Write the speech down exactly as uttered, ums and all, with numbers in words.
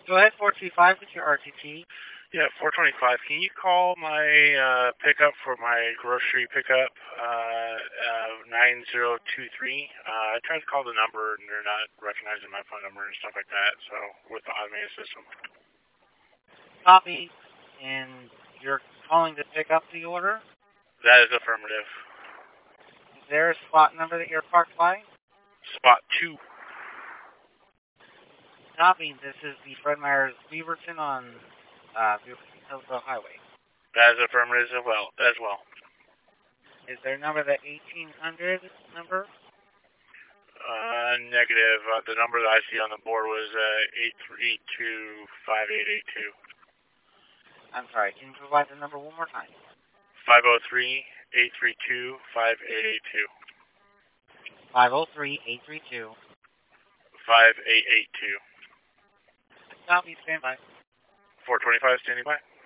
Go ahead, four two five with your R T T. Yeah, four twenty-five. Can you call my uh, pickup for my grocery pickup, uh, uh, nine zero two three? Uh, I tried to call the number, and they're not recognizing my phone number and stuff like that, so with the automated system. Copy. And you're calling to pick up the order? That is affirmative. Is there a spot number that you're parked by? Spot two. Copy. This is the Fred Meyers Beaverton on uh, Beaverton Hillsborough Highway. That is affirmative as well. As well. Is there a number, that eighteen hundred number? Uh, negative. Uh, the number that I see on the board was uh, eight three two five eight eight two. I'm sorry, can you provide the number one more time? five oh three, eight three two, five eight eight two. five oh three, eight three two. five eight eight two. Copy, stand by. four twenty-five, standing by.